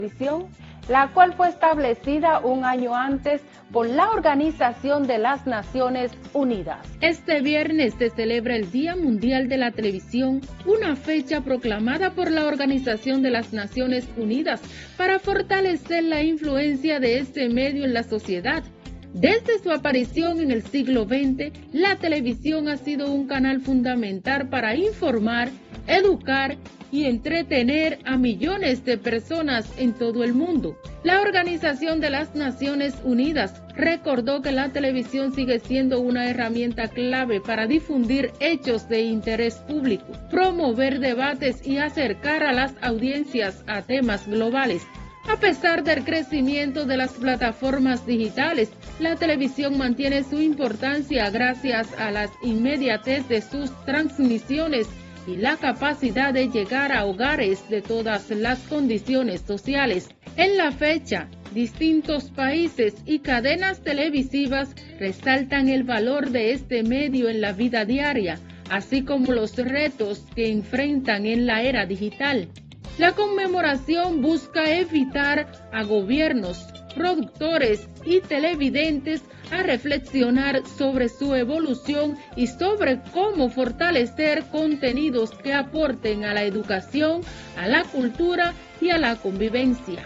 televisión, la cual fue establecida un año antes por la Organización de las Naciones Unidas. Este viernes se celebra el Día Mundial de la Televisión, una fecha proclamada por la Organización de las Naciones Unidas para fortalecer la influencia de este medio en la sociedad. Desde su aparición en el siglo XX, la televisión ha sido un canal fundamental para informar, educar y entretener a millones de personas en todo el mundo. La Organización de las Naciones Unidas recordó que la televisión sigue siendo una herramienta clave para difundir hechos de interés público, promover debates y acercar a las audiencias a temas globales. A pesar del crecimiento de las plataformas digitales, la televisión mantiene su importancia gracias a la inmediatez de sus transmisiones y la capacidad de llegar a hogares de todas las condiciones sociales. En la fecha, distintos países y cadenas televisivas resaltan el valor de este medio en la vida diaria, así como los retos que enfrentan en la era digital. La conmemoración busca evitar a gobiernos, productores y televidentes a reflexionar sobre su evolución y sobre cómo fortalecer contenidos que aporten a la educación, a la cultura y a la convivencia.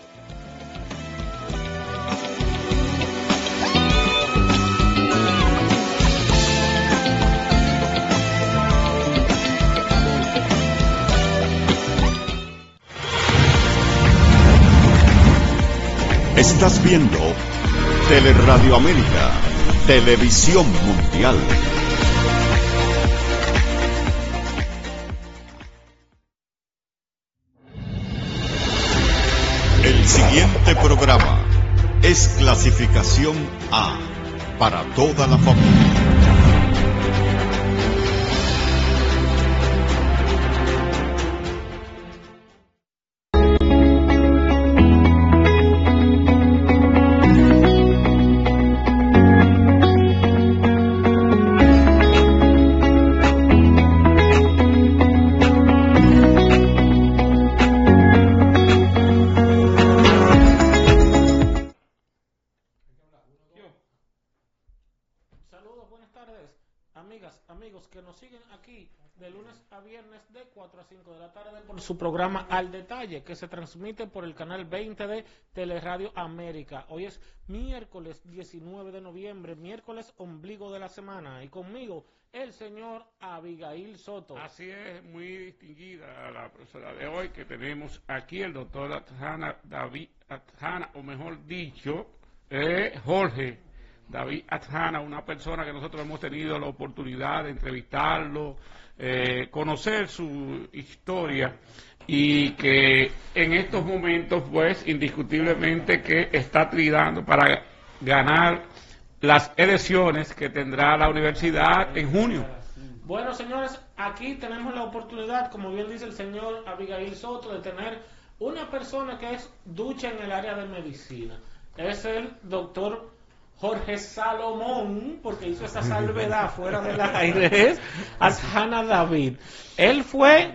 Estás viendo Teleradio América, Televisión Mundial. El siguiente programa es clasificación A para toda la familia. Amigos que nos siguen aquí de lunes a viernes de 4 a 5 de la tarde por su programa Al Detalle, que se transmite por el canal 20 de Teleradio América. Hoy es miércoles 19 de noviembre, miércoles ombligo de la semana, y conmigo el señor Abigail Soto. Así es, muy distinguida la profesora de hoy que tenemos aquí, el doctor David Atjana, o mejor dicho, Jorge David Atjana, una persona que nosotros hemos tenido la oportunidad de entrevistarlo, conocer su historia, y que en estos momentos, pues, indiscutiblemente que está tridando para ganar las elecciones que tendrá la universidad en junio. Bueno, señores, aquí tenemos la oportunidad, como bien dice el señor Abigail Soto, de tener una persona que es ducha en el área de medicina. Es el doctor Jorge Salomón, porque hizo esa salvedad fuera del aire, es Atjana David. Él fue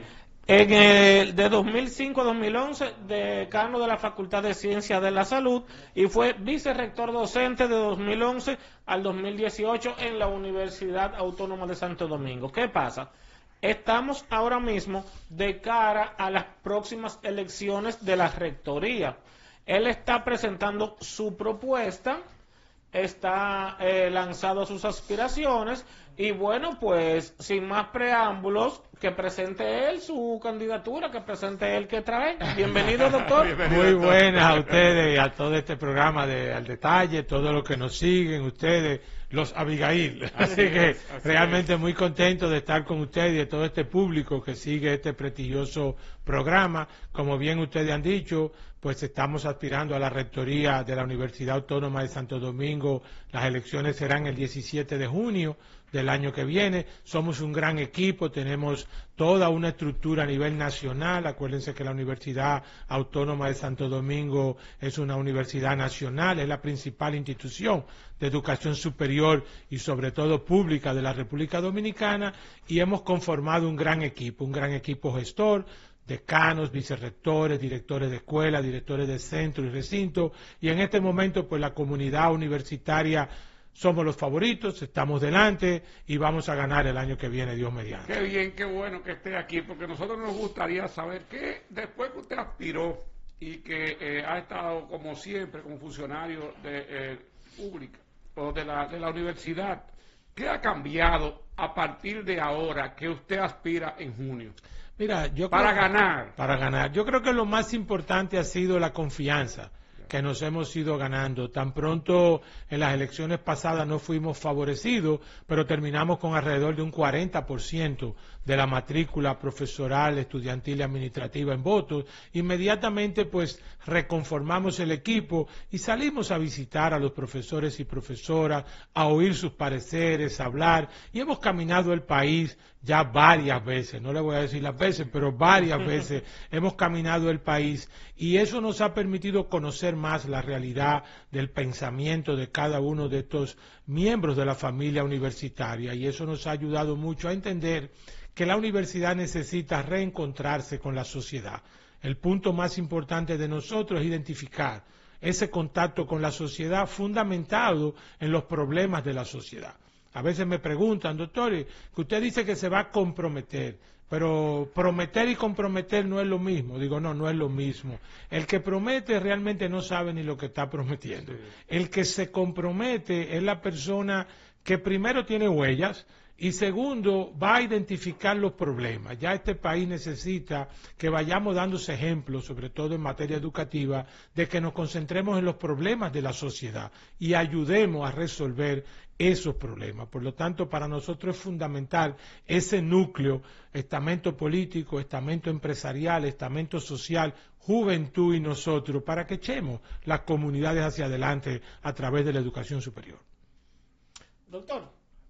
de 2005 a 2011 decano de la Facultad de Ciencias de la Salud y fue vicerrector docente de 2011 al 2018 en la Universidad Autónoma de Santo Domingo. ¿Qué pasa? Estamos ahora mismo de cara a las próximas elecciones de la rectoría. Él está presentando su propuesta, está lanzado sus aspiraciones, y bueno, pues sin más preámbulos, que presente él su candidatura, que presente él que trae. Bienvenido, doctor. Muy buenas a ustedes y a todo este programa de Al Detalle, todos los que nos siguen, ustedes, los Abigail. Así que realmente muy contento de estar con ustedes y de todo este público que sigue este prestigioso programa. Como bien ustedes han dicho, pues estamos aspirando a la rectoría de la Universidad Autónoma de Santo Domingo. Las elecciones serán el 17 de junio del año que viene. Somos un gran equipo, tenemos toda una estructura a nivel nacional. Acuérdense que la Universidad Autónoma de Santo Domingo es una universidad nacional, es la principal institución de educación superior y sobre todo pública de la República Dominicana, y hemos conformado un gran equipo gestor, decanos, vicerrectores, directores de escuela, directores de centro y recinto, y en este momento pues la comunidad universitaria somos los favoritos, estamos delante y vamos a ganar el año que viene, Dios mediante. Qué bien, qué bueno que esté aquí, porque nosotros nos gustaría saber que después que usted aspiró y que ha estado como siempre como funcionario de pública o de la universidad, ¿qué ha cambiado a partir de ahora que usted aspira en junio? Mira, Para ganar. Yo creo que lo más importante ha sido la confianza que nos hemos ido ganando. Tan pronto en las elecciones pasadas no fuimos favorecidos, pero terminamos con alrededor de un 40% de la matrícula profesoral, estudiantil y administrativa en votos. Inmediatamente pues reconformamos el equipo y salimos a visitar a los profesores y profesoras, a oír sus pareceres, a hablar, y hemos caminado el país ya varias veces, no le voy a decir las veces, pero varias veces hemos caminado el país, y eso nos ha permitido conocer más la realidad del pensamiento de cada uno de estos miembros de la familia universitaria, y eso nos ha ayudado mucho a entender que la universidad necesita reencontrarse con la sociedad. El punto más importante de nosotros es identificar ese contacto con la sociedad fundamentado en los problemas de la sociedad. A veces me preguntan, doctor, que usted dice que se va a comprometer, pero prometer y comprometer no es lo mismo. Digo, no es lo mismo. El que promete realmente no sabe ni lo que está prometiendo. Sí. El que se compromete es la persona que primero tiene huellas y segundo va a identificar los problemas. Ya este país necesita que vayamos dándose ejemplos, sobre todo en materia educativa, de que nos concentremos en los problemas de la sociedad y ayudemos a resolver esos problemas. Por lo tanto, para nosotros es fundamental ese núcleo, estamento político, estamento empresarial, estamento social, juventud y nosotros, para que echemos las comunidades hacia adelante a través de la educación superior. Doctor,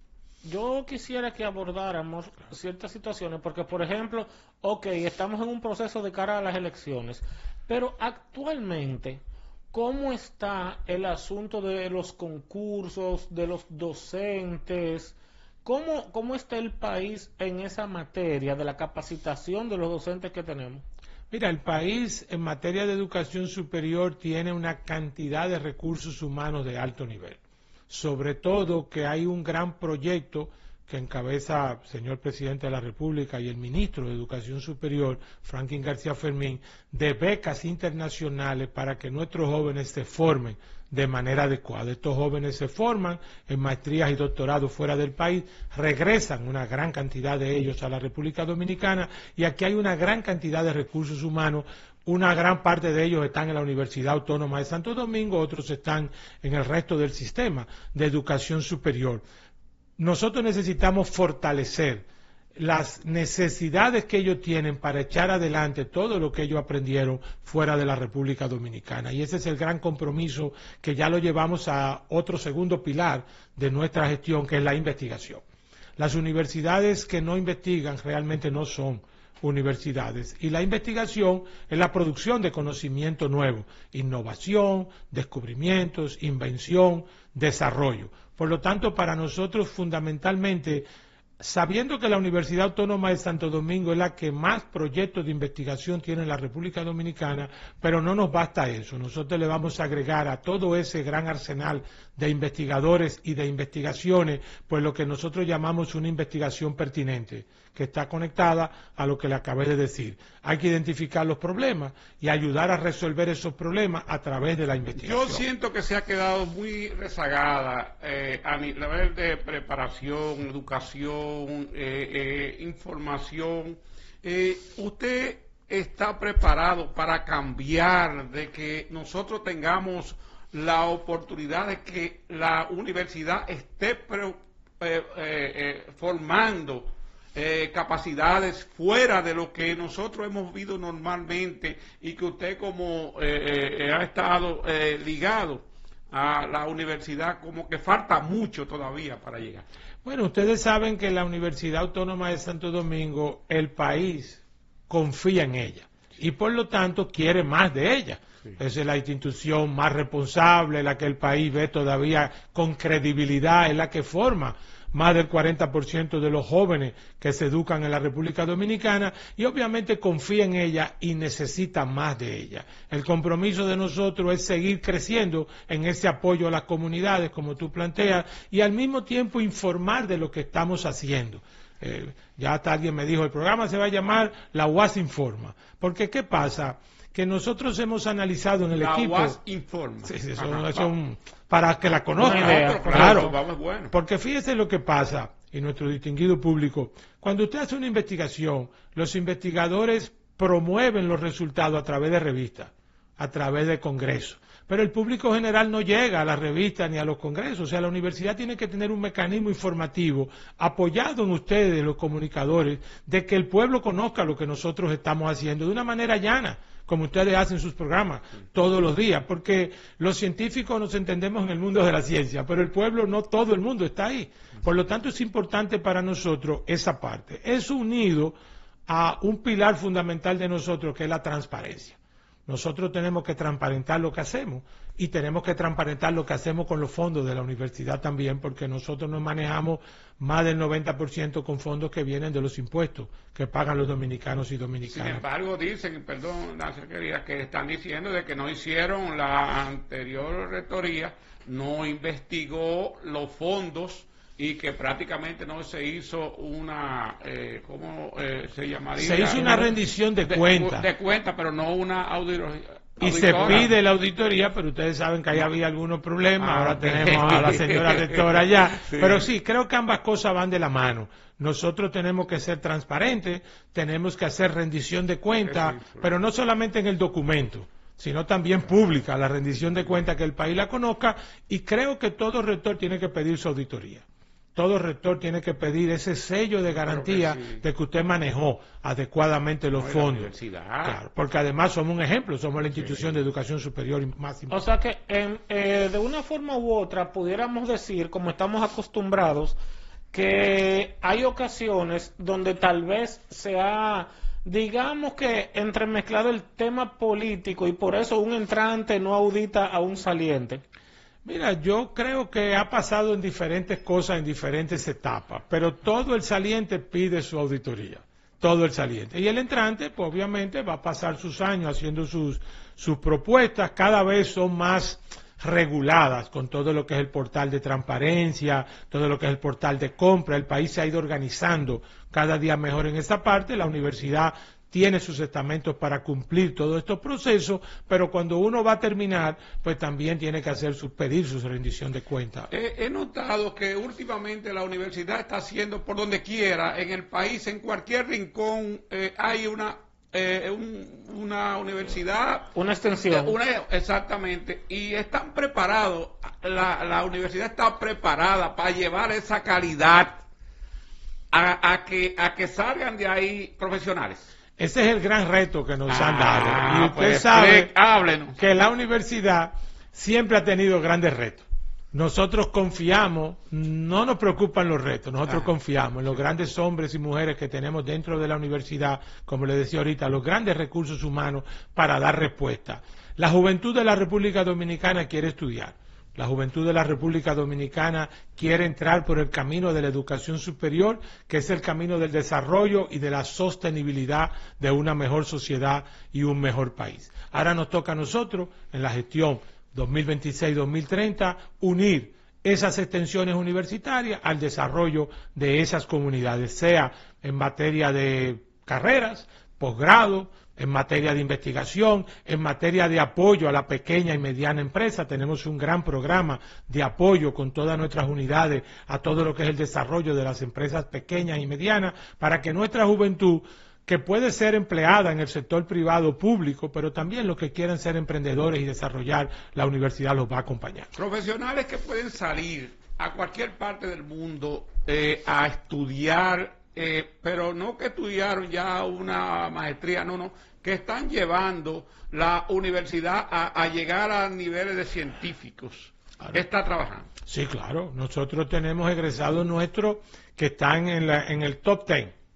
yo quisiera que abordáramos ciertas situaciones, porque por ejemplo, estamos en un proceso de cara a las elecciones, pero actualmente, ¿cómo está el asunto de los concursos, de los docentes? ¿Cómo está el país en esa materia de la capacitación de los docentes que tenemos? Mira, el país en materia de educación superior tiene una cantidad de recursos humanos de alto nivel. Sobre todo que hay un gran proyecto que encabeza el señor Presidente de la República y el Ministro de Educación Superior, Franklin García Fermín, de becas internacionales para que nuestros jóvenes se formen de manera adecuada. Estos jóvenes se forman en maestrías y doctorados fuera del país, regresan una gran cantidad de ellos a la República Dominicana, y aquí hay una gran cantidad de recursos humanos. Una gran parte de ellos están en la Universidad Autónoma de Santo Domingo, otros están en el resto del sistema de educación superior. Nosotros necesitamos fortalecer las necesidades que ellos tienen para echar adelante todo lo que ellos aprendieron fuera de la República Dominicana, y ese es el gran compromiso que ya lo llevamos a otro segundo pilar de nuestra gestión, que es la investigación. Las universidades que no investigan realmente no son universidades, y la investigación es la producción de conocimiento nuevo, innovación, descubrimientos, invención, desarrollo. Por lo tanto, para nosotros fundamentalmente, sabiendo que la Universidad Autónoma de Santo Domingo es la que más proyectos de investigación tiene en la República Dominicana, pero no nos basta eso. Nosotros le vamos a agregar a todo ese gran arsenal de investigadores y de investigaciones, pues lo que nosotros llamamos una investigación pertinente, que está conectada a lo que le acabé de decir. Hay que identificar los problemas y ayudar a resolver esos problemas a través de la investigación. Yo siento que se ha quedado muy rezagada a nivel de preparación, educación, información. ¿Usted está preparado para cambiar, de que nosotros tengamos la oportunidad de que la universidad esté formando capacidades fuera de lo que nosotros hemos visto normalmente, y que usted como ha estado ligado a la universidad, como que falta mucho todavía para llegar? Bueno, ustedes saben que la Universidad Autónoma de Santo Domingo, el país confía en ella y por lo tanto quiere más de ella. Sí. Es la institución más responsable, la que el país ve todavía con credibilidad, es la que forma más del 40% de los jóvenes que se educan en la República Dominicana, y obviamente confía en ella y necesita más de ella. El compromiso de nosotros es seguir creciendo en ese apoyo a las comunidades, como tú planteas, y al mismo tiempo informar de lo que estamos haciendo. Ya hasta alguien me dijo, el programa se va a llamar La UAS Informa, porque ¿qué pasa? Que nosotros hemos analizado en el equipo... La UAS Informa. Sí, para que la conozcan. Claro, bueno. Porque fíjese lo que pasa, y nuestro distinguido público, cuando usted hace una investigación, los investigadores promueven los resultados a través de revistas, a través de congresos. Pero el público general no llega a las revistas ni a los congresos. O sea, la universidad tiene que tener un mecanismo informativo apoyado en ustedes, los comunicadores, de que el pueblo conozca lo que nosotros estamos haciendo de una manera llana, como ustedes hacen sus programas todos los días, porque los científicos nos entendemos en el mundo de la ciencia, pero el pueblo no todo el mundo está ahí. Por lo tanto, es importante para nosotros esa parte. Eso unido a un pilar fundamental de nosotros, que es la transparencia. Nosotros tenemos que transparentar lo que hacemos y tenemos que transparentar lo que hacemos con los fondos de la universidad también, porque nosotros nos manejamos más del 90% con fondos que vienen de los impuestos que pagan los dominicanos y dominicanas. Sin embargo, dicen, perdón, Nancy, querida, que están diciendo de que no hicieron la anterior rectoría, no investigó los fondos y que prácticamente no se hizo una, ¿cómo se llamaría? Se hizo una rendición de cuentas. De cuentas, pero no una auditoría. Y se pide la auditoría, pero ustedes saben que ahí había algunos problemas, ahora tenemos a la señora rectora allá. Sí. Pero sí, creo que ambas cosas van de la mano. Nosotros tenemos que ser transparentes, tenemos que hacer rendición de cuentas, pero no solamente en el documento, sino también pública, la rendición de cuentas, que el país la conozca, y creo que todo rector tiene que pedir su auditoría. Todo rector tiene que pedir ese sello de garantía de que usted manejó adecuadamente los fondos. Claro, porque además somos un ejemplo, somos la institución de educación superior más importante. O sea que de una forma u otra pudiéramos decir, como estamos acostumbrados, que hay ocasiones donde tal vez se ha, digamos que, entremezclado el tema político y por eso un entrante no audita a un saliente. Mira, yo creo que ha pasado en diferentes cosas, en diferentes etapas, pero todo el saliente pide su auditoría, todo el saliente. Y el entrante, pues obviamente va a pasar sus años haciendo sus propuestas, cada vez son más reguladas con todo lo que es el portal de transparencia, todo lo que es el portal de compra. El país se ha ido organizando cada día mejor en esa parte, la universidad tiene sus estamentos para cumplir todos estos procesos, pero cuando uno va a terminar, pues también tiene que pedir su rendición de cuentas. He notado que últimamente la universidad está haciendo por donde quiera, en el país, en cualquier rincón, hay una universidad. Una extensión. Exactamente, y están preparados, la universidad está preparada para llevar esa calidad a que salgan de ahí profesionales. Ese es el gran reto que nos han dado. Y usted sabe que la universidad siempre ha tenido grandes retos. Nosotros confiamos, no nos preocupan los retos, nosotros confiamos en los grandes hombres y mujeres que tenemos dentro de la universidad, como les decía ahorita, los grandes recursos humanos para dar respuesta. La juventud de la República Dominicana quiere estudiar. La juventud de la República Dominicana quiere entrar por el camino de la educación superior, que es el camino del desarrollo y de la sostenibilidad de una mejor sociedad y un mejor país. Ahora nos toca a nosotros, en la gestión 2026-2030, unir esas extensiones universitarias al desarrollo de esas comunidades, sea en materia de carreras, posgrado, en materia de investigación, en materia de apoyo a la pequeña y mediana empresa. Tenemos un gran programa de apoyo con todas nuestras unidades a todo lo que es el desarrollo de las empresas pequeñas y medianas, para que nuestra juventud, que puede ser empleada en el sector privado público, pero también los que quieran ser emprendedores y desarrollar, la universidad los va a acompañar. Profesionales que pueden salir a cualquier parte del mundo a estudiar, pero no que estudiaron ya una maestría, no, que están llevando la universidad a llegar a niveles de científicos. Claro. Está trabajando. Sí, claro. Nosotros tenemos egresados nuestros que están en el top 10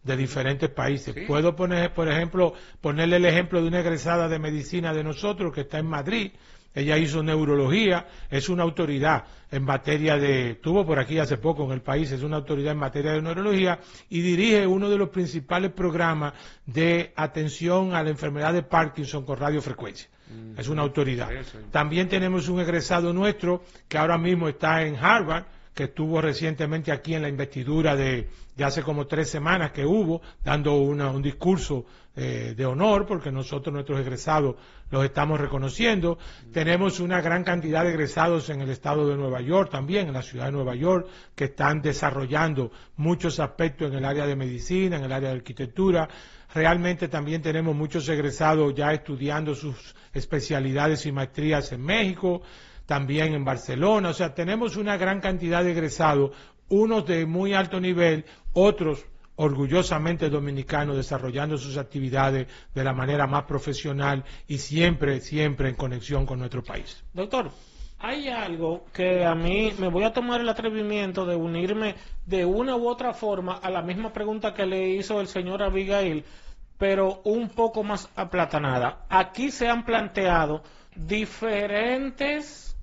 de diferentes países. Sí. Puedo poner, por ejemplo, ponerle el ejemplo de una egresada de medicina de nosotros que está en Madrid. Ella hizo neurología, es una autoridad en materia de, estuvo por aquí hace poco en el país, es una autoridad en materia de neurología y dirige uno de los principales programas de atención a la enfermedad de Parkinson con radiofrecuencia. Es una autoridad. También tenemos un egresado nuestro que ahora mismo está en Harvard, que estuvo recientemente aquí en la investidura de hace como 3 semanas que hubo, dando un discurso de honor, porque nosotros, nuestros egresados, los estamos reconociendo. Tenemos una gran cantidad de egresados en el estado de Nueva York también, en la ciudad de Nueva York, que están desarrollando muchos aspectos en el área de medicina, en el área de arquitectura. Realmente también tenemos muchos egresados ya estudiando sus especialidades y maestrías en México, también en Barcelona. O sea, tenemos una gran cantidad de egresados, unos de muy alto nivel, otros orgullosamente dominicanos, desarrollando sus actividades de la manera más profesional y siempre en conexión con nuestro país. Doctor, hay algo que a mí me voy a tomar el atrevimiento de unirme de una u otra forma a la misma pregunta que le hizo el señor Abigail, pero un poco más aplatanada. Aquí se han planteado diferentes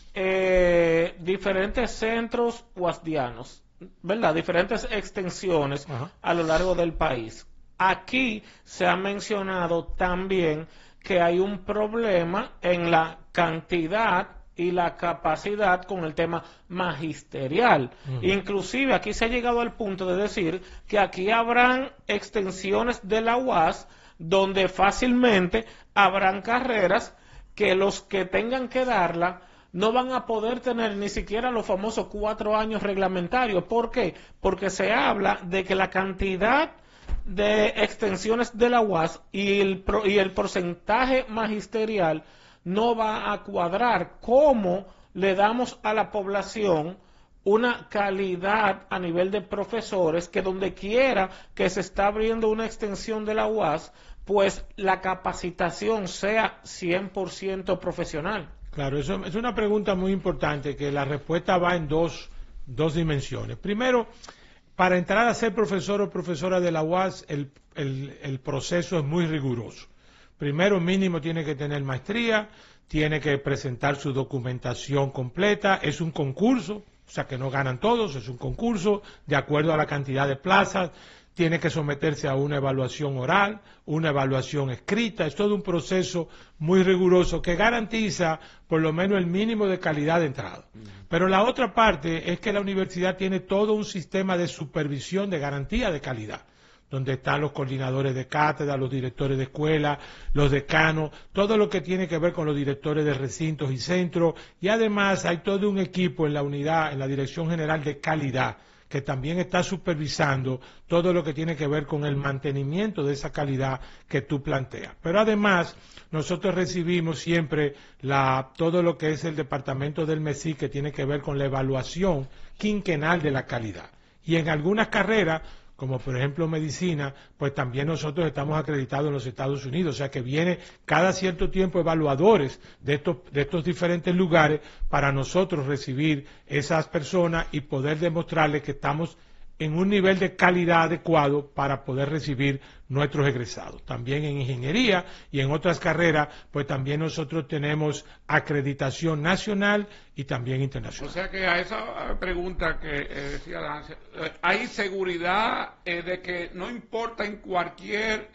centros guasdianos, ¿verdad? Diferentes extensiones a lo largo del país. Aquí se ha mencionado también que hay un problema en la cantidad y la capacidad con el tema magisterial. Inclusive aquí se ha llegado al punto de decir que aquí habrán extensiones de la UAS donde fácilmente habrán carreras que los que tengan que darla no van a poder tener ni siquiera los famosos 4 años reglamentarios. ¿Por qué? Porque se habla de que la cantidad de extensiones de la UAS y el porcentaje magisterial no va a cuadrar. ¿Cómo le damos a la población una calidad a nivel de profesores que donde quiera que se está abriendo una extensión de la UAS, pues la capacitación sea 100% profesional? Claro, eso es una pregunta muy importante, que la respuesta va en dos dimensiones. Primero, para entrar a ser profesor o profesora de la UAS, el proceso es muy riguroso. Primero, mínimo tiene que tener maestría, tiene que presentar su documentación completa, es un concurso, o sea que no ganan todos, es un concurso de acuerdo a la cantidad de plazas, tiene que someterse a una evaluación oral, una evaluación escrita, es todo un proceso muy riguroso que garantiza por lo menos el mínimo de calidad de entrada. Pero la otra parte es que la universidad tiene todo un sistema de supervisión de garantía de calidad, donde están los coordinadores de cátedra, los directores de escuela, los decanos, todo lo que tiene que ver con los directores de recintos y centros, y además hay todo un equipo en la unidad, en la Dirección General de Calidad, que también está supervisando todo lo que tiene que ver con el mantenimiento de esa calidad que tú planteas. Pero además, nosotros recibimos siempre todo lo que es el departamento del MESI, que tiene que ver con la evaluación quinquenal de la calidad. Y en algunas carreras, como por ejemplo medicina, pues también nosotros estamos acreditados en los Estados Unidos, o sea que viene cada cierto tiempo evaluadores de estos diferentes lugares para nosotros recibir esas personas y poder demostrarles que estamos en un nivel de calidad adecuado para poder recibir nuestros egresados. También en ingeniería y en otras carreras, pues también nosotros tenemos acreditación nacional y también internacional. O sea que a esa pregunta que decía Dance, hay seguridad de que no importa en cualquier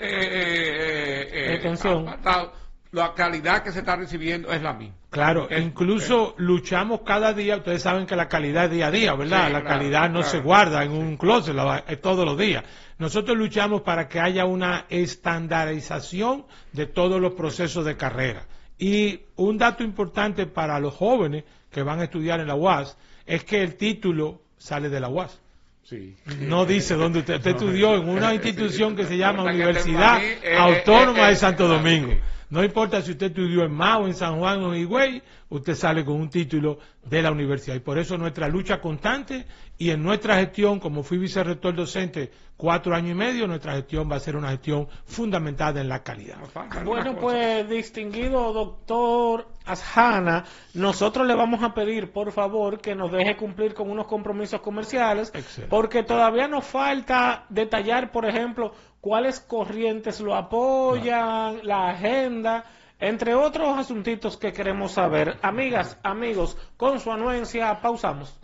apartado, la calidad que se está recibiendo es la misma. Claro, incluso luchamos cada día, ustedes saben que la calidad es día a día, ¿verdad? Sí, la claro, calidad no se guarda en un closet, es todos los días. Nosotros luchamos para que haya una estandarización de todos los procesos de carrera. Y un dato importante para los jóvenes que van a estudiar en la UAS es que el título sale de la UAS. Sí. No dice dónde usted estudió, en una institución que se llama Universidad Autónoma de Santo Domingo. No importa si usted estudió en Mao, en San Juan o en Higüey, usted sale con un título de la universidad. Y por eso nuestra lucha constante y en nuestra gestión, como fui vicerrector docente 4 años y medio nuestra gestión va a ser una gestión fundamentada en la calidad. Bueno, pues distinguido doctor Athana, nosotros le vamos a pedir por favor que nos deje cumplir con unos compromisos comerciales. Excelente. Porque todavía nos falta detallar, por ejemplo, cuáles corrientes lo apoyan, la agenda, entre otros asuntitos que queremos saber. Amigas, amigos, con su anuencia, pausamos.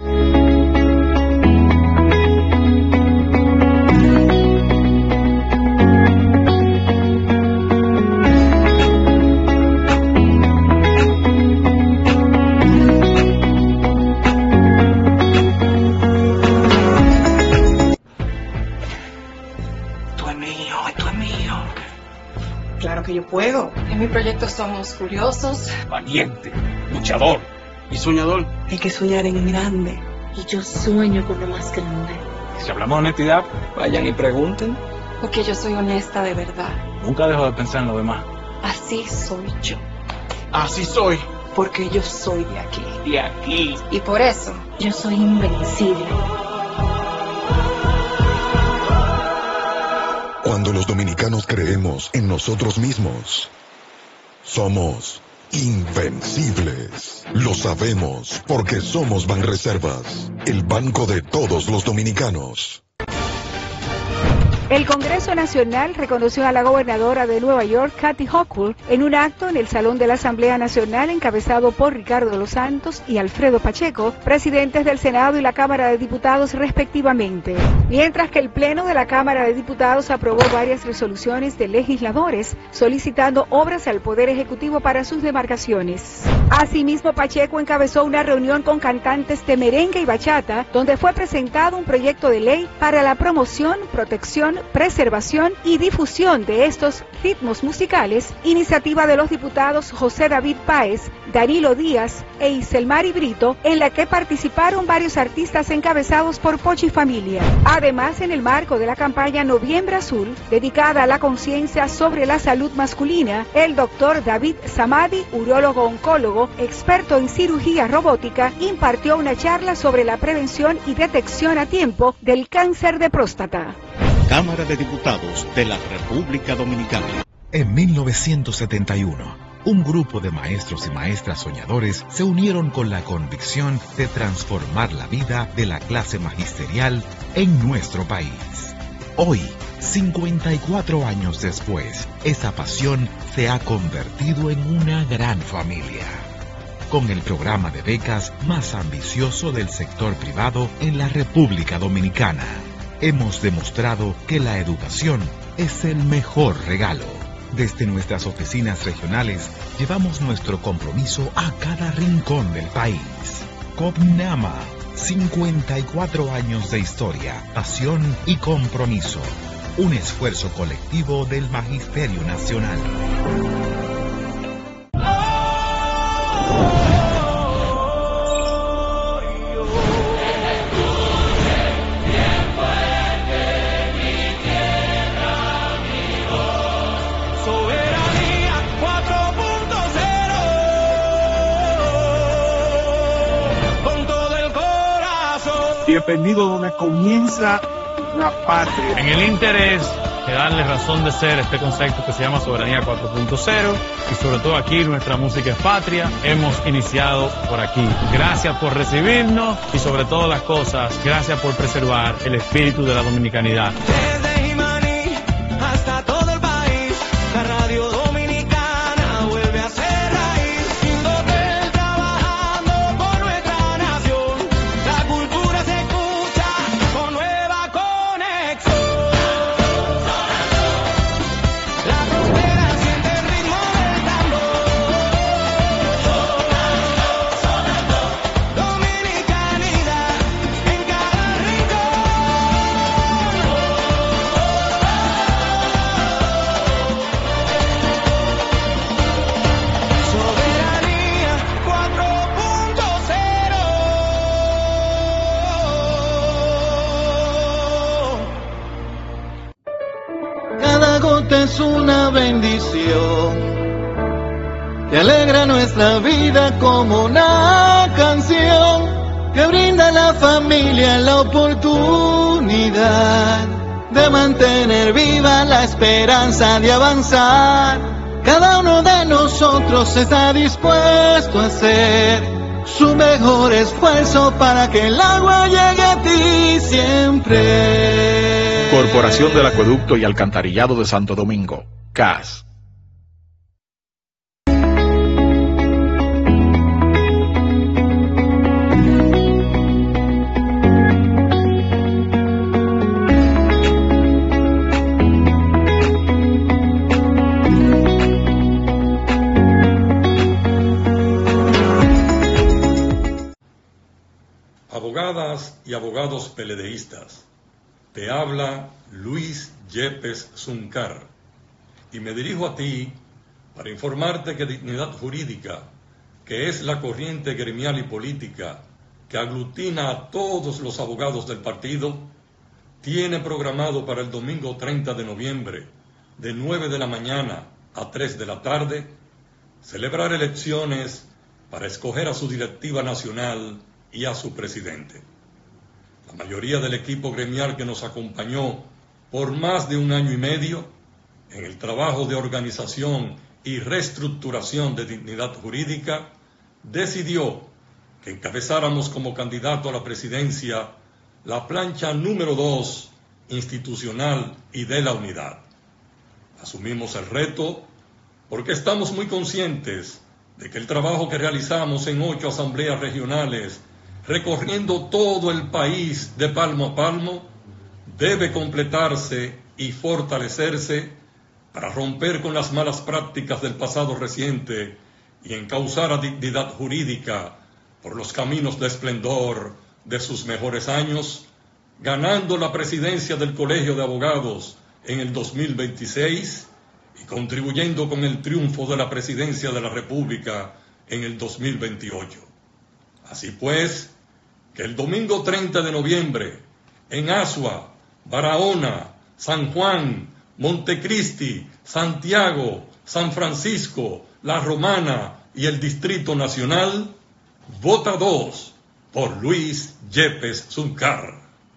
Claro que yo puedo. En mi proyecto somos curiosos, valiente, luchador y soñador. Hay que soñar en grande. Y yo sueño con lo más grande. Si hablamos de honestidad, vayan y pregunten. Porque yo soy honesta de verdad. Nunca dejo de pensar en lo demás. Así soy yo. Así soy. Porque yo soy de aquí. De aquí. Y por eso yo soy invencible. Cuando los dominicanos creemos en nosotros mismos, somos invencibles. Lo sabemos porque somos Banreservas, el banco de todos los dominicanos. El Congreso Nacional reconoció a la gobernadora de Nueva York, Kathy Hochul, en un acto en el Salón de la Asamblea Nacional encabezado por Ricardo de los Santos y Alfredo Pacheco, presidentes del Senado y la Cámara de Diputados respectivamente. Mientras que el Pleno de la Cámara de Diputados aprobó varias resoluciones de legisladores solicitando obras al Poder Ejecutivo para sus demarcaciones. Asimismo, Pacheco encabezó una reunión con cantantes de merengue y bachata, donde fue presentado un proyecto de ley para la promoción, protección, preservación y difusión de estos ritmos musicales, iniciativa de los diputados José David Páez, Danilo Díaz e Iselmari Brito, en la que participaron varios artistas encabezados por Pochi Familia. Además, en el marco de la campaña Noviembre Azul, dedicada a la conciencia sobre la salud masculina, el doctor David Samadi, urólogo oncólogo, experto en cirugía robótica, impartió una charla sobre la prevención y detección a tiempo del cáncer de próstata. Cámara de Diputados de la República Dominicana. En 1971, un grupo de maestros y maestras soñadores se unieron con la convicción de transformar la vida de la clase magisterial en nuestro país. Hoy, 54 años después, esa pasión se ha convertido en una gran familia. Con el programa de becas más ambicioso del sector privado en la República Dominicana, hemos demostrado que la educación es el mejor regalo. Desde nuestras oficinas regionales, llevamos nuestro compromiso a cada rincón del país. COPNAMA, 54 años de historia, pasión y compromiso. Un esfuerzo colectivo del Magisterio Nacional. Bienvenido donde comienza la patria. En el interés de darle razón de ser este concepto que se llama Soberanía 4.0 y sobre todo aquí nuestra música es patria, hemos iniciado por aquí. Gracias por recibirnos y sobre todas las cosas, gracias por preservar el espíritu de la dominicanidad. Desde Jimaní hasta todo el país, la radio dominicana vuelve a ser raíz. Indotel trabajando por nuestra nación, la cultura se escucha con nueva conexión. La frontera siente el ritmo del tambor. Sonando, dominicanidad en cada rincón. Soberanía 4.0. Cada gota es una bendición que alegra nuestra vida como una canción que brinda a la familia la oportunidad de mantener viva la esperanza de avanzar. Cada uno de nosotros está dispuesto a hacer su mejor esfuerzo para que el agua llegue a ti siempre. Corporación del Acueducto y Alcantarillado de Santo Domingo, CAS. Abogadas y abogados peledeístas, te habla Luis Yepes Zuncar y me dirijo a ti para informarte que Dignidad Jurídica, que es la corriente gremial y política que aglutina a todos los abogados del partido, tiene programado para el domingo 30 de noviembre, de 9 de la mañana a 3 de la tarde, celebrar elecciones para escoger a su directiva nacional y a su presidente. La mayoría del equipo gremial que nos acompañó por más de 1 año y medio en el trabajo de organización y reestructuración de Dignidad Jurídica decidió que encabezáramos como candidato a la presidencia la plancha número 2 institucional y de la unidad. Asumimos el reto porque estamos muy conscientes de que el trabajo que realizamos en 8 asambleas regionales recorriendo todo el país de palmo a palmo, debe completarse y fortalecerse para romper con las malas prácticas del pasado reciente y encauzar a Dignidad Jurídica por los caminos de esplendor de sus mejores años, ganando la presidencia del Colegio de Abogados en el 2026 y contribuyendo con el triunfo de la presidencia de la República en el 2028. Así pues, que el domingo 30 de noviembre, en Azua, Barahona, San Juan, Montecristi, Santiago, San Francisco, La Romana y el Distrito Nacional, vota 2 por Luis Yepes Zuncar.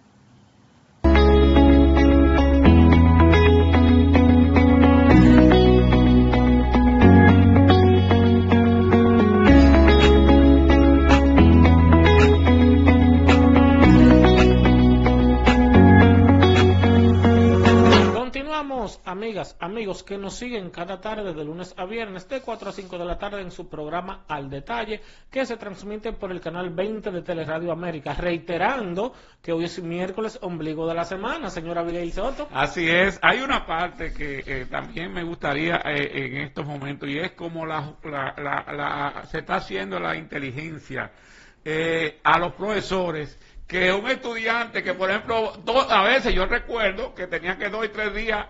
Amigas, amigos que nos siguen cada tarde de lunes a viernes de 4 a 5 de la tarde en su programa Al Detalle, que se transmite por el canal 20 de Teleradio América, reiterando que hoy es miércoles ombligo de la semana, señora Abigail Soto. Así es, hay una parte que también me gustaría en estos momentos, y es como se está haciendo la inteligencia a los profesores, que un estudiante que, por ejemplo, a veces yo recuerdo que tenía que 2 y 3 días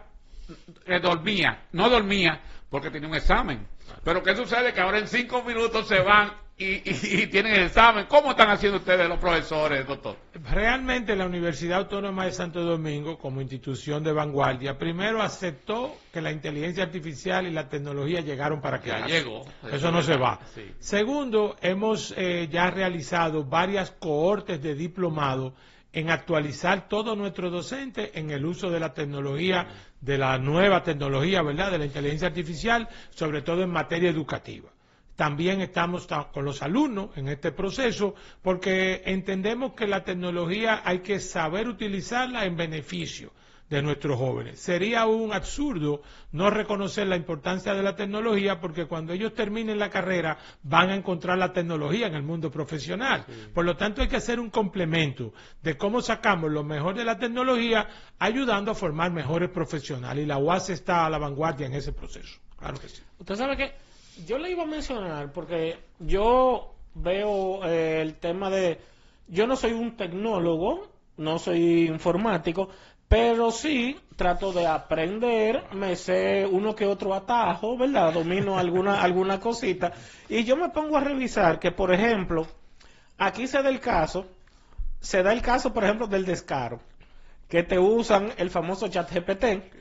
no dormía porque tenía un examen. Pero ¿qué sucede? Que ahora en 5 minutos se van y tienen el examen. ¿Cómo están haciendo ustedes los profesores, doctor? Realmente la Universidad Autónoma de Santo Domingo, como institución de vanguardia, primero aceptó que la inteligencia artificial y la tecnología llegaron para quedarse. Ya llegó. Eso no se va. Sí. Segundo, hemos ya realizado varias cohortes de diplomado en actualizar todo nuestro docente en el uso de la tecnología, de la nueva tecnología, ¿verdad?, de la inteligencia artificial, sobre todo en materia educativa. También estamos con los alumnos en este proceso porque entendemos que la tecnología hay que saber utilizarla en beneficio de nuestros jóvenes. Sería un absurdo no reconocer la importancia de la tecnología porque cuando ellos terminen la carrera van a encontrar la tecnología en el mundo profesional. Sí. Por lo tanto hay que hacer un complemento de cómo sacamos lo mejor de la tecnología ayudando a formar mejores profesionales y la UAS está a la vanguardia en ese proceso. Claro que sí. Usted sabe que yo le iba a mencionar porque yo veo el tema de... Yo no soy un tecnólogo, no soy informático, pero sí trato de aprender, me sé uno que otro atajo, ¿verdad? Domino alguna cosita. Y yo me pongo a revisar que, por ejemplo, aquí se da el caso, por ejemplo, del descaro, que te usan el famoso ChatGPT,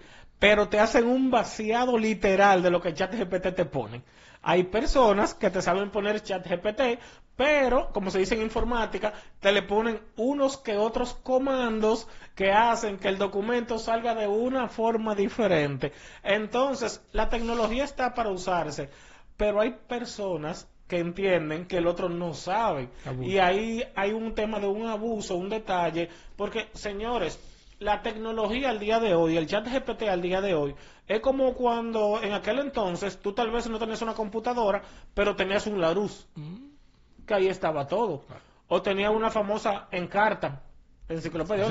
pero te hacen un vaciado literal de lo que ChatGPT te pone. Hay personas que te saben poner ChatGPT, pero, como se dice en informática, te le ponen unos que otros comandos que hacen que el documento salga de una forma diferente. Entonces, la tecnología está para usarse, pero hay personas que entienden que el otro no sabe. Y ahí hay un tema de un abuso, un detalle, porque, señores, la tecnología al día de hoy, el ChatGPT al día de hoy, es como cuando en aquel entonces tú tal vez no tenías una computadora, pero tenías un Larousse, que ahí estaba todo. O tenías una famosa Encarta, enciclopedia.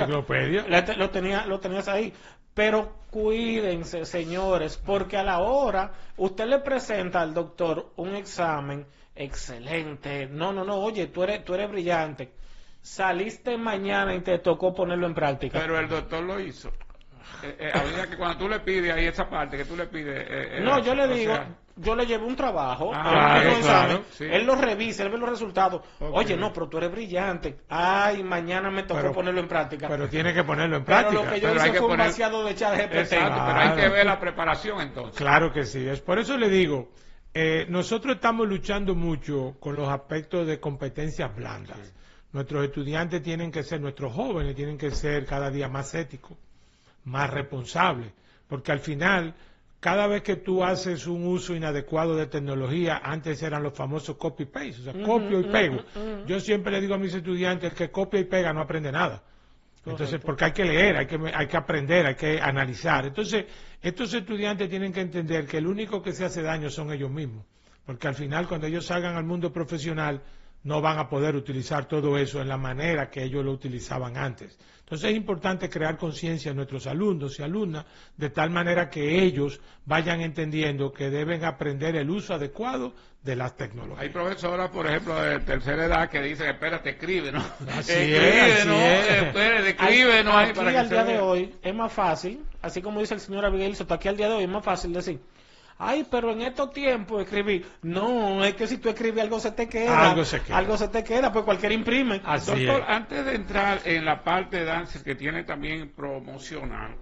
Lo tenías ahí. Pero cuídense, señores, porque a la hora usted le presenta al doctor un examen excelente. No, oye, tú eres brillante. Saliste mañana y te tocó ponerlo en práctica. Pero el doctor lo hizo. Habría que cuando tú le pides ahí esa parte que tú le pides... no, yo le digo, yo le llevo un trabajo, sí. Él lo revisa, él ve los resultados. Oye, no, pero tú eres brillante. Ay, mañana me tocó ponerlo en práctica. Pero tiene que ponerlo en práctica. Pero lo que yo hice fue un vaciado de ChatGPT. Exacto, pero hay que ver la preparación entonces. Claro que sí, es por eso le digo, nosotros estamos luchando mucho con los aspectos de competencias blandas. Sí. Nuestros estudiantes tienen que ser, nuestros jóvenes tienen que ser cada día más éticos, más responsables, porque al final, cada vez que tú haces un uso inadecuado de tecnología, antes eran los famosos copy-paste, o sea, copio y pego. Yo siempre le digo a mis estudiantes, el que copia y pega no aprende nada. Entonces, porque hay que leer, hay que aprender, hay que analizar. Entonces, estos estudiantes tienen que entender que el único que se hace daño son ellos mismos, porque al final, cuando ellos salgan al mundo profesional, no van a poder utilizar todo eso en la manera que ellos lo utilizaban antes. Entonces es importante crear conciencia en nuestros alumnos y alumnas de tal manera que ellos vayan entendiendo que deben aprender el uso adecuado de las tecnologías. Hay profesoras, por ejemplo, de tercera edad que dicen, espérate, escribe, ¿no? Escribe, ¿no? Aquí al día de hoy es más fácil, así como dice el señor Abigail Soto, aquí al día de hoy es más fácil decir, ay, pero en estos tiempos escribí. No, es que si tú escribes algo se te queda. Algo se te queda, pues cualquiera imprime. Doctor, antes de entrar en la parte de danza que tiene también promocional,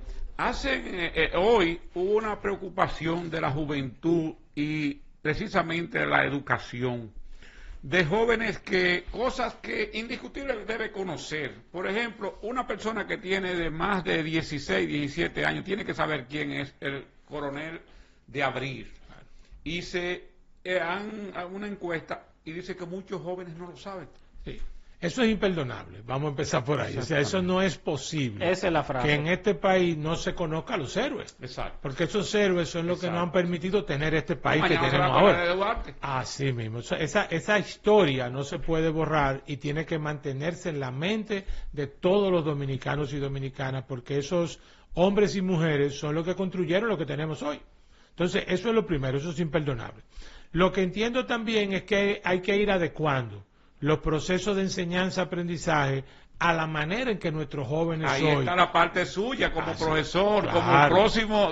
hoy hubo una preocupación de la juventud y precisamente de la educación de jóvenes que cosas que indiscutible debe conocer. Por ejemplo, una persona que tiene de más de 16, 17 años tiene que saber quién es el coronel de Abril. Y han una encuesta y dice que muchos jóvenes no lo saben. Sí. Eso es imperdonable, vamos a empezar por ahí. O sea, eso no es posible. Esa es la frase. Que en este país no se conozca a los héroes. Exacto. Porque esos héroes son los que nos han permitido tener este país que tenemos ahora. Así mismo. Esa historia no se puede borrar y tiene que mantenerse en la mente de todos los dominicanos y dominicanas, porque esos hombres y mujeres son los que construyeron lo que tenemos hoy. Entonces, eso es lo primero, eso es imperdonable. Lo que entiendo también es que hay que ir adecuando los procesos de enseñanza-aprendizaje a la manera en que nuestros jóvenes Ahí está la parte suya como profesor, claro, como el próximo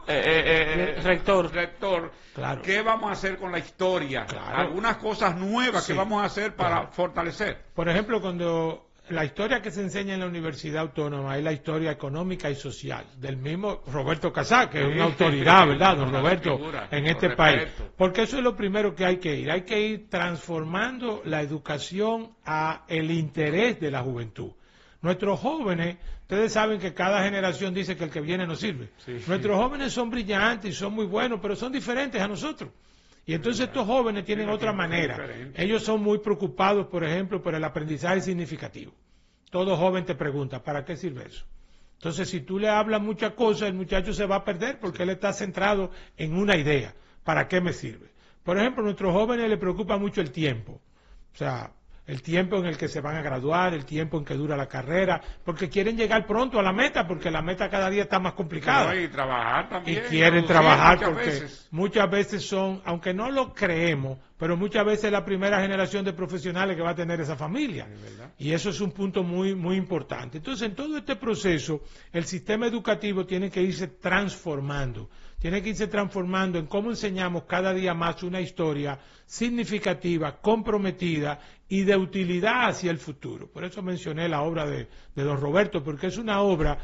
rector. Claro. ¿Qué vamos a hacer con la historia? Claro. Algunas cosas nuevas que vamos a hacer para fortalecer. Por ejemplo, cuando la historia que se enseña en la Universidad Autónoma es la historia económica y social del mismo Roberto Casá, que es una autoridad, ¿verdad, don Roberto, en este país? Porque eso es lo primero que hay que ir transformando la educación a el interés de la juventud. Nuestros jóvenes, ustedes saben que cada generación dice que el que viene no sirve. Nuestros jóvenes son brillantes y son muy buenos, pero son diferentes a nosotros. Y entonces estos jóvenes tienen otra manera. Ellos son muy preocupados, por ejemplo, por el aprendizaje significativo. Todo joven te pregunta, ¿para qué sirve eso? Entonces, si tú le hablas muchas cosas, el muchacho se va a perder porque él está centrado en una idea. ¿Para qué me sirve? Por ejemplo, a nuestros jóvenes les preocupa mucho el tiempo. O sea, el tiempo en el que se van a graduar, el tiempo en que dura la carrera, porque quieren llegar pronto a la meta, porque la meta cada día está más complicada. Y trabajar también. Y quieren trabajar porque muchas veces son, aunque no lo creemos, pero muchas veces es la primera generación de profesionales que va a tener esa familia. Y eso es un punto muy, muy importante. Entonces, en todo este proceso, el sistema educativo tiene que irse transformando. Tiene que irse transformando en cómo enseñamos cada día más una historia significativa, comprometida y de utilidad hacia el futuro. Por eso mencioné la obra de don Roberto, porque es una obra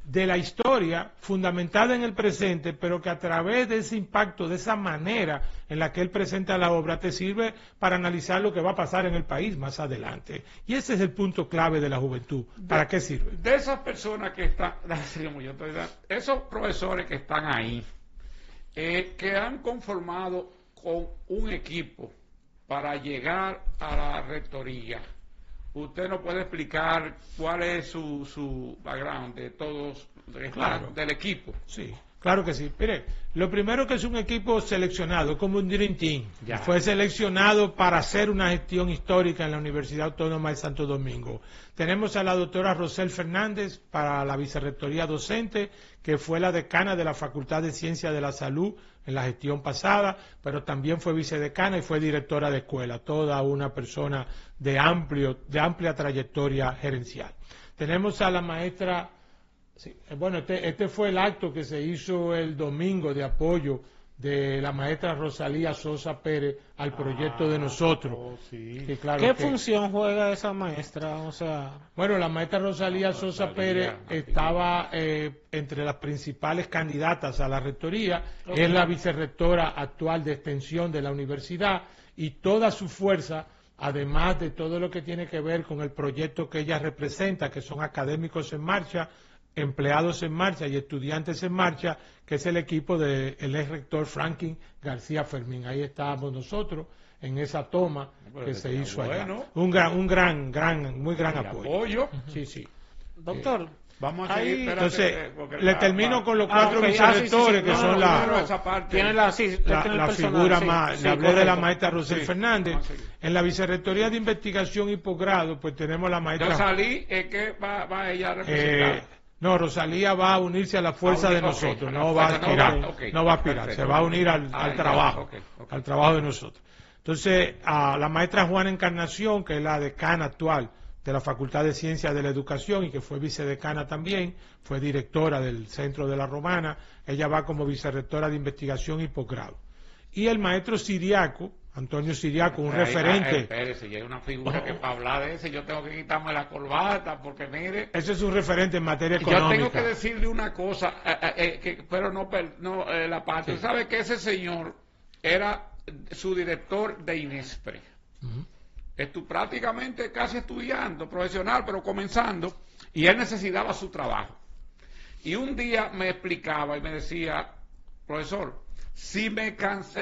de la historia fundamentada en el presente, pero que a través de ese impacto, de esa manera en la que él presenta la obra, te sirve para analizar lo que va a pasar en el país más adelante. Y ese es el punto clave de la juventud. ¿Para qué sirve? De esas personas que están, esos profesores que están ahí, que han conformado con un equipo para llegar a la rectoría, ¿usted nos puede explicar cuál es su background de todos, del equipo? Sí, claro que sí. Mire, lo primero que es un equipo seleccionado, como un Dream Team. Fue seleccionado para hacer una gestión histórica en la Universidad Autónoma de Santo Domingo. Tenemos a la doctora Rosel Fernández para la vicerrectoría docente, que fue la decana de la Facultad de Ciencias de la Salud en la gestión pasada, pero también fue vicedecana y fue directora de escuela, toda una persona de amplia trayectoria gerencial. Tenemos a la maestra, sí, bueno, este fue el acto que se hizo el domingo de apoyo de la maestra Rosalía Sosa Pérez al proyecto de nosotros. Sí, claro. ¿Qué función juega esa maestra? O sea, bueno, la maestra Rosalía Sosa Pérez estaba entre las principales candidatas a la rectoría. Es la vicerrectora actual de extensión de la universidad y toda su fuerza, además de todo lo que tiene que ver con el proyecto que ella representa, que son académicos en marcha, empleados en marcha y estudiantes en marcha, que es el equipo del ex rector Franklin García Fermín. Ahí estábamos nosotros en esa toma que se hizo allá. Un muy gran apoyo. Sí, sí. Doctor, vamos a seguir. Entonces, le termino con los cuatro vicerrectores que son la figura más. Le hablé de la maestra Rosel Fernández. En la vicerrectoría de investigación y posgrado, pues tenemos la maestra. Rosalí, que va ella a representar. No, Rosalía va a unirse a la fuerza de nosotros, no va a aspirar, se va a unir al trabajo, al trabajo de nosotros. Entonces, a la maestra Juana Encarnación, que es la decana actual de la Facultad de Ciencias de la Educación y que fue vicedecana también, fue directora del Centro de la Romana, ella va como vicerrectora de investigación y posgrado. Y el maestro Siriaco, Antonio Siriaco, un referente. Espérese, ya hay una figura que para hablar de ese yo tengo que quitarme la corbata, porque mire. Ese es un referente en materia económica. Yo tengo que decirle una cosa, pero no la parte. ¿Sabe que ese señor era su director de INESPRE? Prácticamente casi estudiando, profesional, pero comenzando, y él necesitaba su trabajo. Y un día me explicaba y me decía, profesor, si me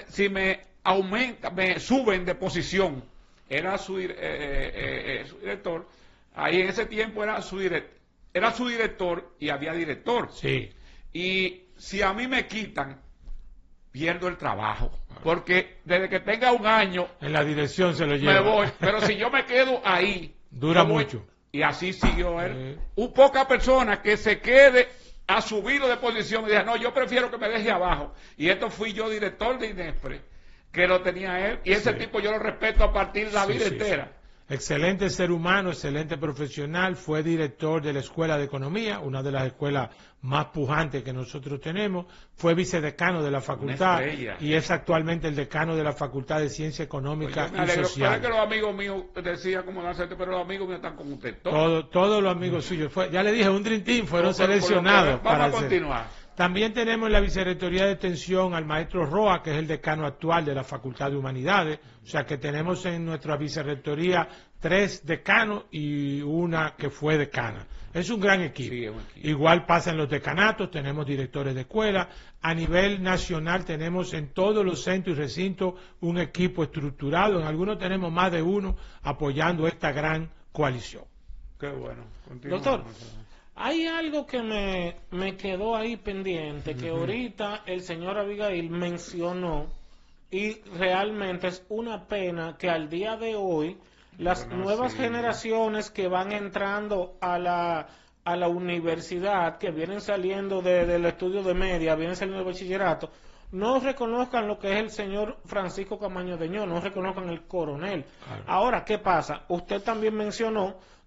suben de posición, era su director, ahí en ese tiempo era su director y había director. Sí. Y si a mí me quitan, pierdo el trabajo, porque desde que tenga un año en la dirección se lo lleva. Me voy, pero si yo me quedo ahí, dura mucho. Y así siguió él. Poca persona que se quede a subirlo de posición y diga, no, yo prefiero que me deje abajo. Y esto fui yo director de INESPRE, que lo tenía él, y ese tipo yo lo respeto a partir de la vida entera. Excelente ser humano, excelente profesional, fue director de la Escuela de Economía, una de las escuelas más pujantes que nosotros tenemos, fue vicedecano de la facultad y es actualmente el decano de la Facultad de Ciencia Económica y Social. Que los amigos míos decían como pero los amigos míos están con usted. Todos los amigos suyos, ya le dije, un Dream Team, fueron seleccionados. Vamos a continuar. También tenemos en la vicerrectoría de extensión al maestro Roa, que es el decano actual de la Facultad de Humanidades, o sea que tenemos en nuestra vicerrectoría 3 decanos y una que fue decana. Es un gran equipo. Sí, igual pasa en los decanatos, tenemos directores de escuela. A nivel nacional tenemos en todos los centros y recintos un equipo estructurado, en algunos tenemos más de uno apoyando esta gran coalición. Qué bueno. Doctor, hay algo que me quedó ahí pendiente, que ahorita el señor Abigail mencionó, y realmente es una pena que al día de hoy las nuevas generaciones que van entrando a la universidad, que vienen saliendo del estudio de media, vienen saliendo del bachillerato, no reconozcan lo que es el señor Francisco Camaño Deñó, no reconozcan el coronel. Ahora, ¿qué pasa? Usted también mencionó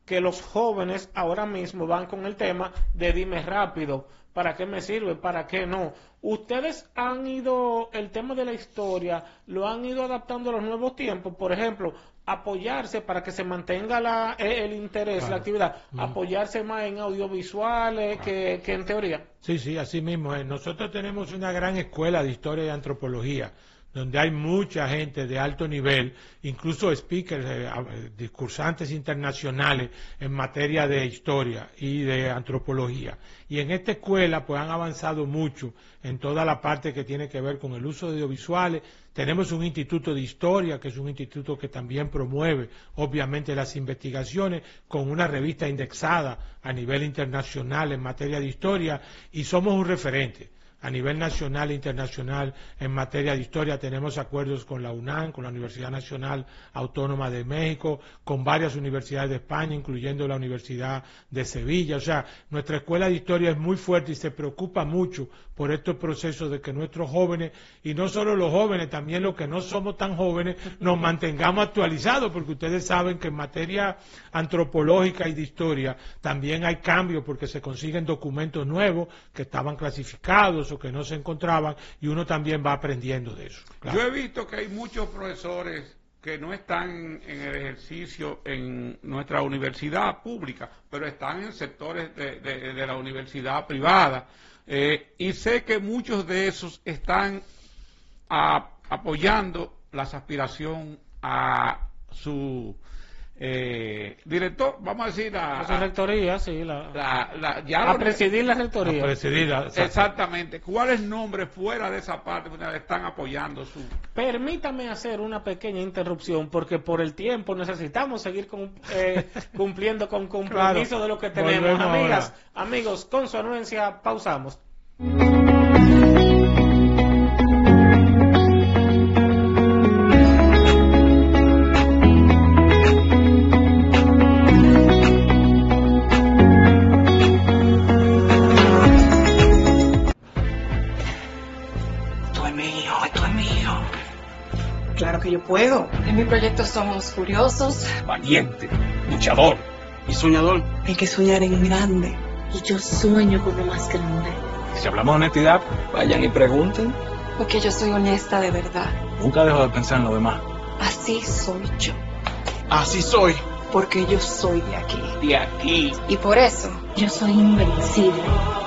que los jóvenes ahora mismo van con el tema de dime rápido, ¿para qué me sirve? ¿Para qué no? Ustedes han ido, el tema de la historia, lo han ido adaptando a los nuevos tiempos, por ejemplo, apoyarse para que se mantenga el interés, claro, la actividad, apoyarse más en audiovisuales, claro, que en teoría. Sí, así mismo es. Nosotros tenemos una gran escuela de historia y antropología, donde hay mucha gente de alto nivel, incluso speakers, discursantes internacionales en materia de historia y de antropología. Y en esta escuela pues han avanzado mucho en toda la parte que tiene que ver con el uso de audiovisuales. Tenemos un instituto de historia, que es un instituto que también promueve, obviamente, las investigaciones, con una revista indexada a nivel internacional en materia de historia, y somos un referente a nivel nacional e internacional en materia de historia. Tenemos acuerdos con la UNAM, con la Universidad Nacional Autónoma de México, con varias universidades de España, incluyendo la Universidad de Sevilla. O sea, nuestra escuela de historia es muy fuerte y se preocupa mucho por estos procesos de que nuestros jóvenes, y no solo los jóvenes, también los que no somos tan jóvenes, nos mantengamos actualizados, porque ustedes saben que en materia antropológica y de historia también hay cambios, porque se consiguen documentos nuevos que estaban clasificados o que no se encontraban, y uno también va aprendiendo de eso. Claro. Yo he visto que hay muchos profesores que no están en el ejercicio en nuestra universidad pública, pero están en sectores de la universidad privada, y sé que muchos de esos están apoyando la aspiración a su director, vamos a decir, a su rectoría, sí, a presidir la rectoría. A presidirla, exactamente. ¿Cuáles nombres fuera de esa parte están apoyando su...? Permítame hacer una pequeña interrupción, porque por el tiempo necesitamos seguir cumpliendo con compromiso, claro, de lo que tenemos. Volvemos amigas, ahora. Amigos, con su anuencia, pausamos. Claro que yo puedo. En mi proyecto somos curiosos, valiente, luchador y soñador. Hay que soñar en grande. Y yo sueño con lo más grande. Si hablamos de honestidad, vayan y pregunten. Porque yo soy honesta de verdad. Nunca dejo de pensar en lo demás. Así soy yo. Así soy. Porque yo soy de aquí. De aquí. Y por eso, yo soy invencible.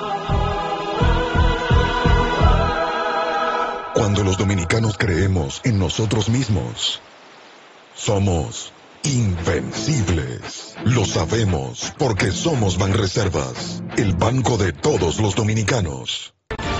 Cuando los dominicanos creemos en nosotros mismos, somos invencibles. Lo sabemos porque somos Banreservas, el banco de todos los dominicanos.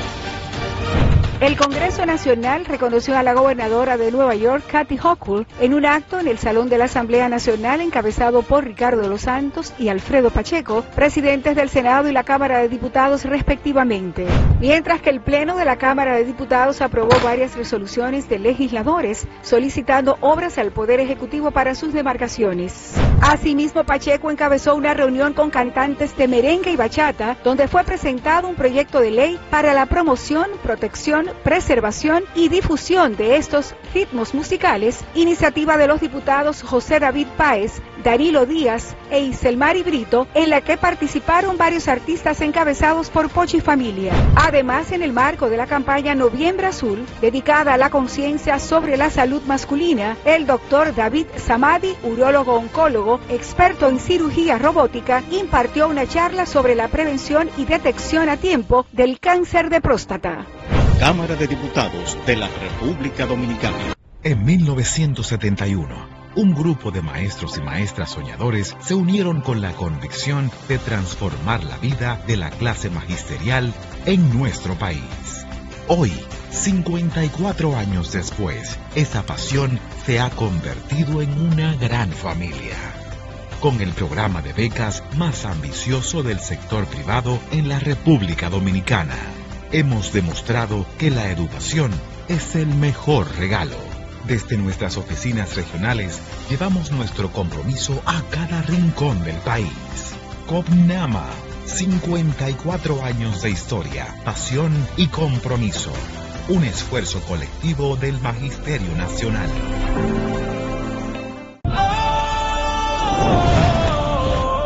El Congreso Nacional reconoció a la gobernadora de Nueva York, Kathy Hochul, en un acto en el Salón de la Asamblea Nacional encabezado por Ricardo de los Santos y Alfredo Pacheco, presidentes del Senado y la Cámara de Diputados respectivamente. Mientras que el Pleno de la Cámara de Diputados aprobó varias resoluciones de legisladores solicitando obras al Poder Ejecutivo para sus demarcaciones. Asimismo, Pacheco encabezó una reunión con cantantes de merengue y bachata, donde fue presentado un proyecto de ley para la promoción, protección, preservación y difusión de estos ritmos musicales, iniciativa de los diputados José David Páez, Danilo Díaz e Iselmari Brito, en la que participaron varios artistas encabezados por Pochi Familia. Además, en el marco de la campaña Noviembre Azul, dedicada a la conciencia sobre la salud masculina, el doctor David Samadi, urólogo oncólogo, experto en cirugía robótica, impartió una charla sobre la prevención y detección a tiempo del cáncer de próstata. Cámara de Diputados de la República Dominicana. En 1971, un grupo de maestros y maestras soñadores se unieron con la convicción de transformar la vida de la clase magisterial en nuestro país. Hoy, 54 años después, esa pasión se ha convertido en una gran familia. Con el programa de becas más ambicioso del sector privado en la República Dominicana, hemos demostrado que la educación es el mejor regalo. Desde nuestras oficinas regionales, llevamos nuestro compromiso a cada rincón del país. COPNAMA, 54 años de historia, pasión y compromiso. Un esfuerzo colectivo del Magisterio Nacional.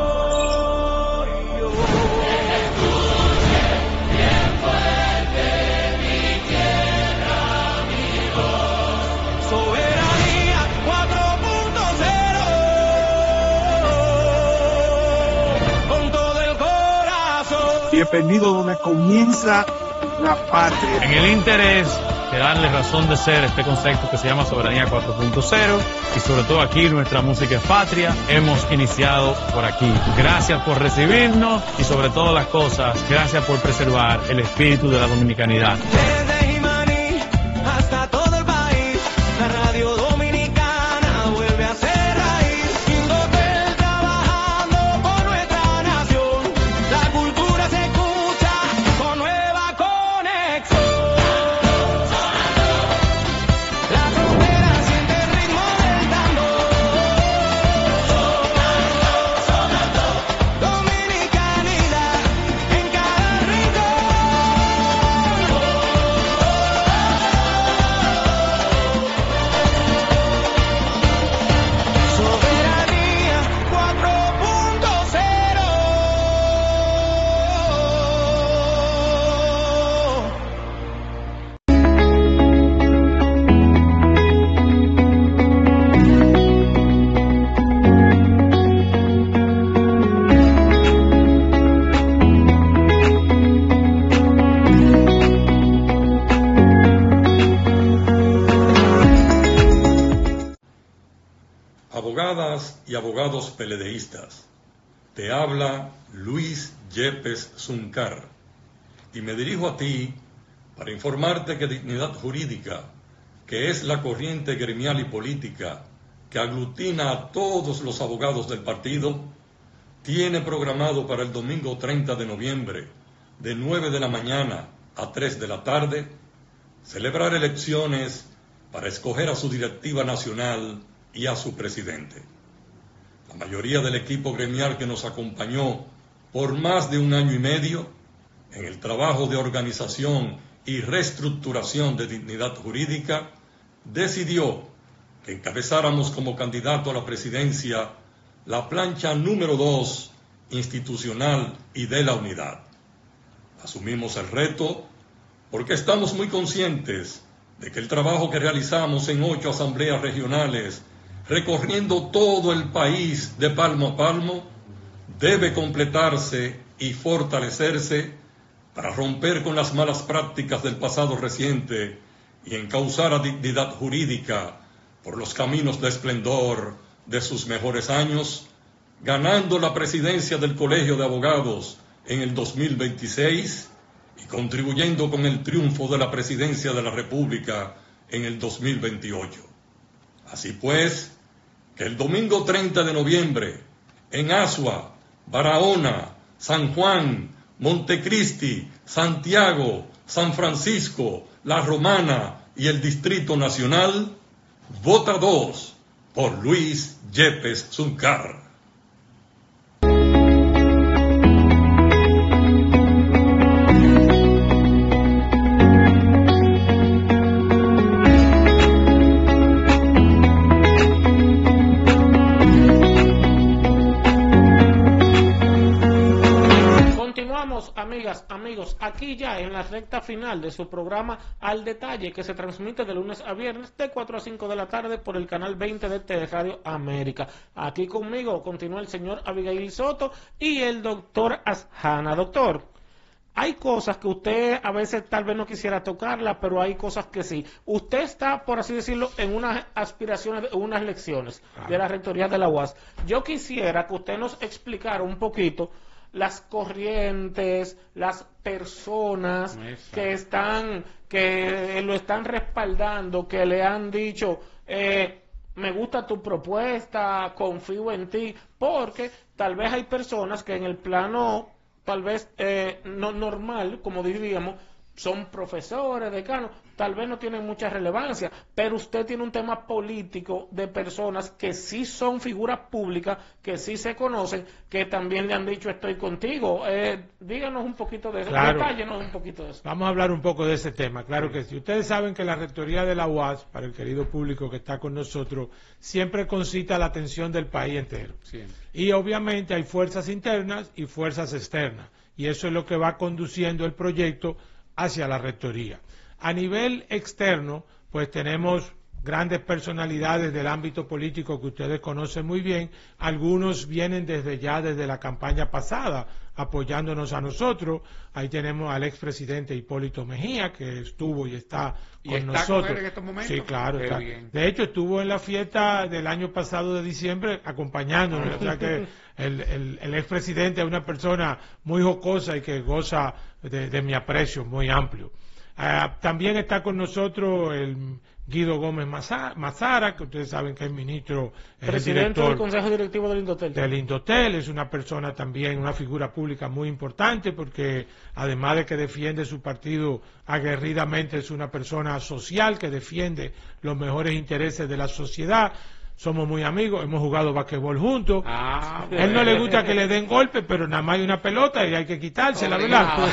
bienvenido donde comienza la patria. En el interés de darle razón de ser este concepto que se llama Soberanía 4.0 y sobre todo aquí nuestra música es patria, hemos iniciado por aquí. Gracias por recibirnos y sobre todas las cosas, gracias por preservar el espíritu de la dominicanidad. Desde Jimaní hasta todo el país, la radio dominicana vuelve a ser raíz. Indotel trabajando por nuestra nación, la cultura se escucha con nueva conexión. La frontera siente el ritmo del tambor. Dominicanidad en cada rincón. Soberanía 4.0. Abogadas y abogados peledeístas, te habla Luis Yepes Zuncar y me dirijo a ti para informarte que Dignidad Jurídica, que es la corriente gremial y política que aglutina a todos los abogados del partido, tiene programado para el domingo 30 de noviembre, de 9 de la mañana a 3 de la tarde, celebrar elecciones para escoger a su directiva nacional y a su presidente. La mayoría del equipo gremial que nos acompañó por más de un año y medio en el trabajo de organización y reestructuración de Dignidad Jurídica decidió que encabezáramos como candidato a la presidencia la plancha número 2 institucional y de la unidad. Asumimos el reto porque estamos muy conscientes de que el trabajo que realizamos en 8 asambleas regionales, recorriendo todo el país de palmo a palmo, debe completarse y fortalecerse para romper con las malas prácticas del pasado reciente y encauzar a Dignidad Jurídica por los caminos de esplendor de sus mejores años, ganando la presidencia del Colegio de Abogados en el 2026 y contribuyendo con el triunfo de la presidencia de la República en el 2028. Así pues, que el domingo 30 de noviembre, en Azua, Barahona, San Juan, Montecristi, Santiago, San Francisco, La Romana y el Distrito Nacional, vota 2 por Luis Yepes Zuncar. Amigas, amigos, aquí ya en la recta final de su programa Al Detalle, que se transmite de lunes a viernes de 4 a 5 de la tarde por el canal 20 de Teleradio América. Aquí conmigo continúa el señor Abigail Soto y el doctor Ashana. Doctor, hay cosas que usted a veces tal vez no quisiera tocarlas, pero hay cosas que sí. Usted está, por así decirlo, en unas aspiraciones, unas elecciones de la rectoría de la UAS. Yo quisiera que usted nos explicara un poquito las corrientes, las personas que lo están respaldando, que le han dicho, me gusta tu propuesta, confío en ti, porque tal vez hay personas que en el plano, tal vez no normal, como diríamos, son profesores, decanos, tal vez no tienen mucha relevancia, pero usted tiene un tema político de personas que sí son figuras públicas, que sí se conocen, que también le han dicho estoy contigo. Díganos un poquito de eso, detállenos un poquito de eso. Vamos a hablar un poco de ese tema, claro que sí. Ustedes saben que la rectoría de la UAS, para el querido público que está con nosotros, siempre concita la atención del país entero. Sí. Y obviamente hay fuerzas internas y fuerzas externas, y eso es lo que va conduciendo el proyecto hacia la rectoría. A nivel externo, pues tenemos grandes personalidades del ámbito político que ustedes conocen muy bien. Algunos vienen desde la campaña pasada apoyándonos a nosotros. Ahí tenemos al expresidente Hipólito Mejía, que estuvo y está con nosotros. ¿Con él en estos momentos? Sí, claro. Qué Está. bien. De hecho, estuvo en la fiesta del año pasado de diciembre acompañándonos. O sea que el expresidente es una persona muy jocosa y que goza de mi aprecio muy amplio. También está con nosotros el Guido Gómez Mazara, que ustedes saben que es ministro, presidente del Consejo Directivo del Indotel. Del Indotel, es una persona también, una figura pública muy importante, porque además de que defiende su partido aguerridamente, es una persona social que defiende los mejores intereses de la sociedad. Somos muy amigos, hemos jugado basquetbol juntos. Él no le gusta que le den golpes, pero nada más hay una pelota y hay que quitársela, ¿verdad?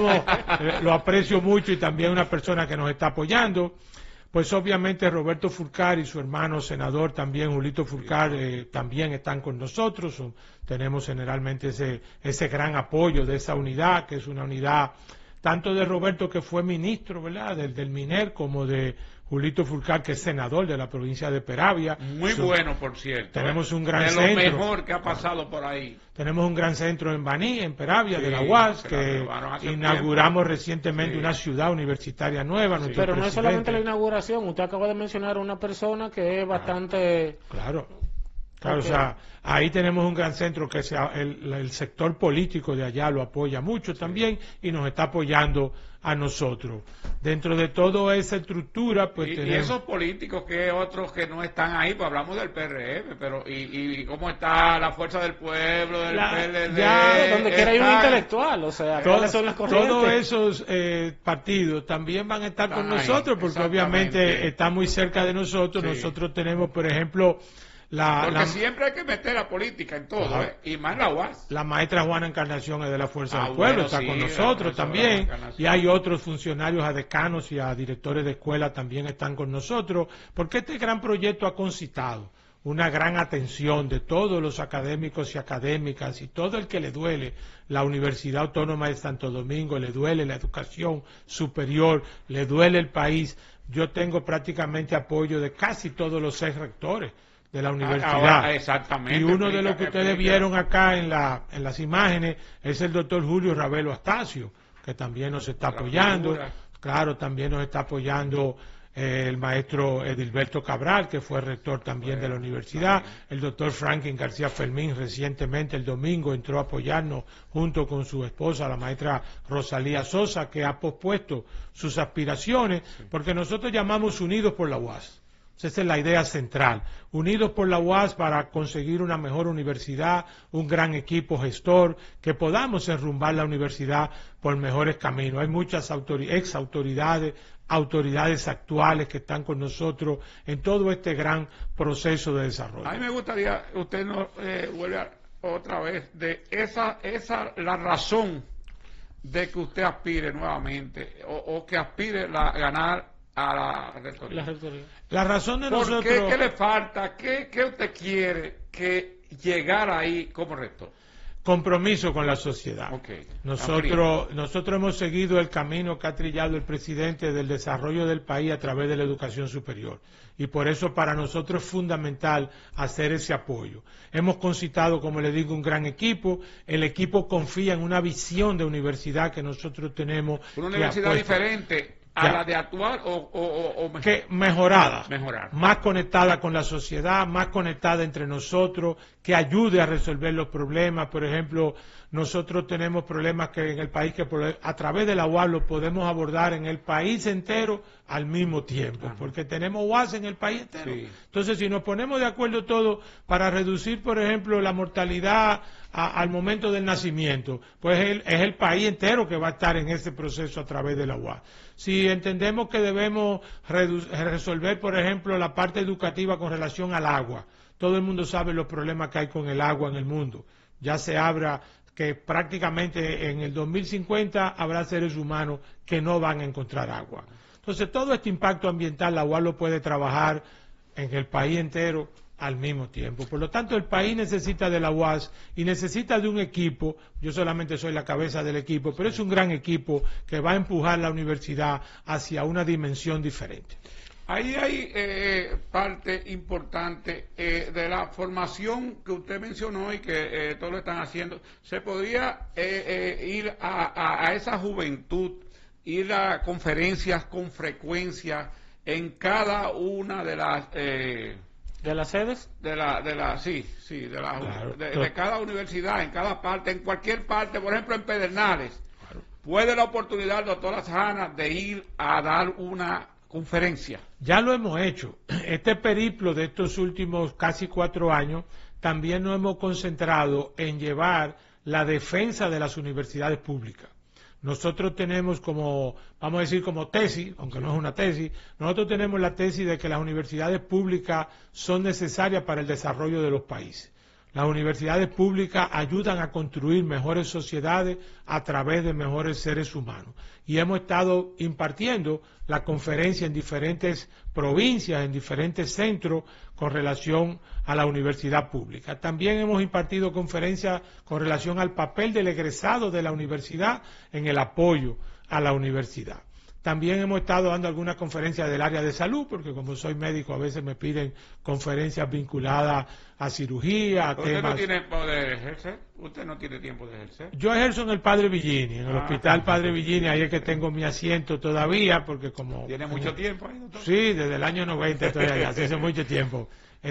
Pero lo aprecio mucho y también una persona que nos está apoyando. Pues obviamente Roberto Fulcar y su hermano senador también, Julito Fulcar, también están con nosotros. Tenemos generalmente ese gran apoyo de esa unidad, que es una unidad tanto de Roberto, que fue ministro, ¿verdad?, del MINER, como de Julito Fulcar, que es senador de la provincia de Peravia. Muy bueno, por cierto. Tenemos un gran de centro. De lo mejor que ha pasado por ahí. Tenemos un gran centro en Baní, en Peravia, Sí, de la UAS, que hace inauguramos recientemente una ciudad universitaria nueva. Pero no es solamente la inauguración, usted acaba de mencionar a una persona que es bastante... Claro, o sea, ahí tenemos un gran centro que el sector político de allá lo apoya mucho también y nos está apoyando a nosotros. Dentro de toda esa estructura, pues tenemos... Y esos políticos, que otros que no están ahí, pues hablamos del PRM, pero ¿y cómo está la Fuerza del Pueblo, del PLD? Ya, donde quiera hay un intelectual, o sea, ¿cuáles son las corrientes? Todos esos partidos también van a estar con nosotros, porque obviamente están muy cerca de nosotros. Nosotros tenemos, por ejemplo... Porque siempre hay que meter la política en todo, y más la UAS. La maestra Juana Encarnación es de la Fuerza del Pueblo, está con nosotros la también, y hay otros funcionarios, a decanos y a directores de escuela también están con nosotros, porque este gran proyecto ha concitado una gran atención de todos los académicos y académicas y todo el que le duele la Universidad Autónoma de Santo Domingo, le duele la educación superior, le duele el país. Yo tengo prácticamente apoyo de casi todos los 6 rectores de la universidad. Exactamente. Y uno de los que ustedes vieron acá en las imágenes es el doctor Julio Ravelo Astacio, que también nos está apoyando. Claro, también nos está apoyando el maestro Edilberto Cabral, que fue rector también de la universidad. El doctor Franklin García Fermín recientemente, el domingo, entró a apoyarnos junto con su esposa, la maestra Rosalía Sosa, que ha pospuesto sus aspiraciones, porque nosotros llamamos Unidos por la UAS. Esa es la idea central, unidos por la UAS para conseguir una mejor universidad, un gran equipo gestor, que podamos enrumbar la universidad por mejores caminos. Hay muchas ex autoridades, autoridades actuales que están con nosotros en todo este gran proceso de desarrollo. A mí me gustaría, usted nos vuelva otra vez, de la razón de que usted aspire nuevamente, o que aspire a ganar a la rectoría. La razón de nosotros... ¿Qué le falta? ¿Qué usted quiere que llegar ahí como rector? Compromiso con la sociedad. Nosotros hemos seguido el camino que ha trillado el presidente del desarrollo del país a través de la educación superior. Y por eso para nosotros es fundamental hacer ese apoyo. Hemos concitado, como le digo, un gran equipo. El equipo confía en una visión de universidad que nosotros tenemos. Una universidad diferente a la de actual o mejorada, más conectada con la sociedad, más conectada entre nosotros, que ayude a resolver los problemas. Por ejemplo, nosotros tenemos problemas que en el país, que a través de la UAS lo podemos abordar en el país entero al mismo tiempo, porque tenemos UAS en el país entero. Entonces, si nos ponemos de acuerdo todos para reducir, por ejemplo, la mortalidad al momento del nacimiento, pues es el país entero que va a estar en ese proceso a través de la UAS. Si entendemos que debemos resolver, por ejemplo, la parte educativa con relación al agua, todo el mundo sabe los problemas que hay con el agua en el mundo. Ya se habla que prácticamente en el 2050 habrá seres humanos que no van a encontrar agua. Entonces, todo este impacto ambiental, la UAS lo puede trabajar en el país entero al mismo tiempo. Por lo tanto, el país necesita de la UAS y necesita de un equipo. Yo solamente soy la cabeza del equipo, pero es un gran equipo que va a empujar la universidad hacia una dimensión diferente. Ahí hay parte importante de la formación que usted mencionó y que todos lo están haciendo. Se podría ir a esa juventud, ir a conferencias con frecuencia en cada una de las ¿de las sedes? De cada universidad, en cada parte, en cualquier parte, por ejemplo en Pedernales. ¿Puede la oportunidad, doctora Athana, de ir a dar una conferencia? Ya lo hemos hecho. Este periplo de estos últimos casi 4 años también nos hemos concentrado en llevar la defensa de las universidades públicas. Nosotros tenemos como, vamos a decir como tesis, aunque no es una tesis, nosotros tenemos la tesis de que las universidades públicas son necesarias para el desarrollo de los países. Las universidades públicas ayudan a construir mejores sociedades a través de mejores seres humanos. Y hemos estado impartiendo la conferencia en diferentes provincias, en diferentes centros con relación a la universidad pública. También hemos impartido conferencias con relación al papel del egresado de la universidad en el apoyo a la universidad. También hemos estado dando algunas conferencias del área de salud, porque como soy médico a veces me piden conferencias vinculadas a cirugía, a ¿Usted temas... no tiene tiempo de ejercer? ¿Usted no tiene tiempo de ejercer? Yo ejerzo en el Padre Villini, en el Hospital Padre Villini, ahí es que tengo mi asiento todavía, porque como... ¿Tiene mucho tiempo ahí, doctor? Sí, desde el año 90 estoy allá, hace mucho tiempo.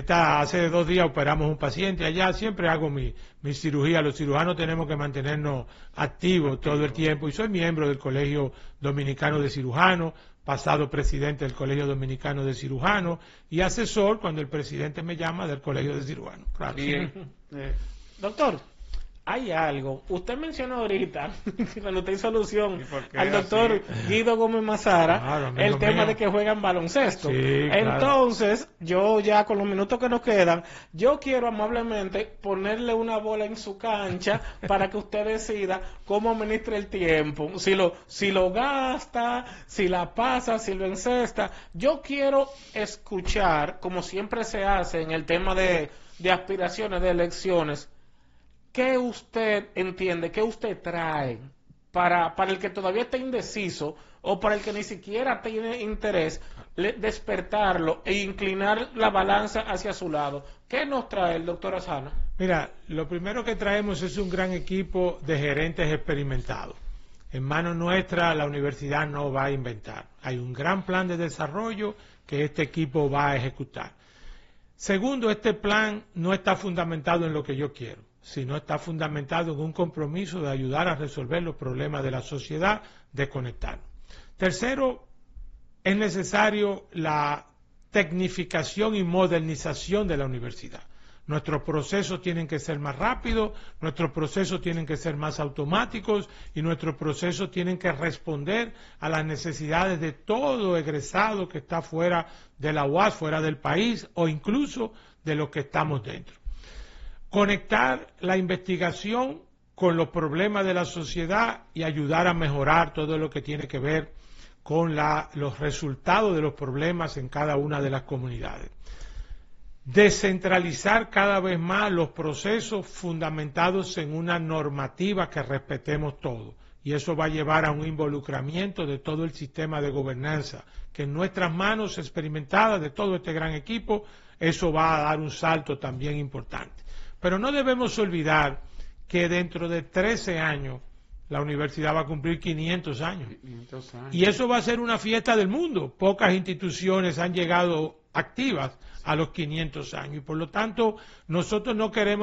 Hace 2 días operamos un paciente allá, siempre hago mi cirugía. Los cirujanos tenemos que mantenernos activos todo el tiempo y soy miembro del Colegio Dominicano de Cirujanos, pasado presidente del Colegio Dominicano de Cirujanos y asesor cuando el presidente me llama del Colegio de Cirujanos. Claro. Bien. Doctor, hay algo, usted mencionó ahorita, cuando usted hizo alusión al doctor Guido Gómez Mazara, claro, el tema de que juegan baloncesto. Sí, claro. Entonces, yo ya con los minutos que nos quedan, yo quiero amablemente ponerle una bola en su cancha para que usted decida cómo administra el tiempo, si lo gasta, si la pasa, si lo encesta. Yo quiero escuchar, como siempre se hace en el tema de aspiraciones, de elecciones, ¿qué usted entiende, qué usted trae para el que todavía está indeciso o para el que ni siquiera tiene interés, despertarlo e inclinar la balanza hacia su lado? ¿Qué nos trae el doctor Athana? Mira, lo primero que traemos es un gran equipo de gerentes experimentados. En manos nuestras la universidad no va a inventar. Hay un gran plan de desarrollo que este equipo va a ejecutar. Segundo, este plan no está fundamentado en lo que yo quiero, sino está fundamentado en un compromiso de ayudar a resolver los problemas de la sociedad, de conectarnos. Tercero, es necesario la tecnificación y modernización de la universidad. Nuestros procesos tienen que ser más rápidos, nuestros procesos tienen que ser más automáticos y nuestros procesos tienen que responder a las necesidades de todo egresado que está fuera de la UAS, fuera del país o incluso de los que estamos dentro. Conectar la investigación con los problemas de la sociedad y ayudar a mejorar todo lo que tiene que ver con los resultados de los problemas en cada una de las comunidades. Descentralizar cada vez más los procesos fundamentados en una normativa que respetemos todos. Y eso va a llevar a un involucramiento de todo el sistema de gobernanza, que en nuestras manos experimentadas de todo este gran equipo, eso va a dar un salto también importante. Pero no debemos olvidar que dentro de 13 años la universidad va a cumplir 500 años. 500 años. Y eso va a ser una fiesta del mundo. Pocas instituciones han llegado activas a los 500 años. Y por lo tanto, nosotros no queremos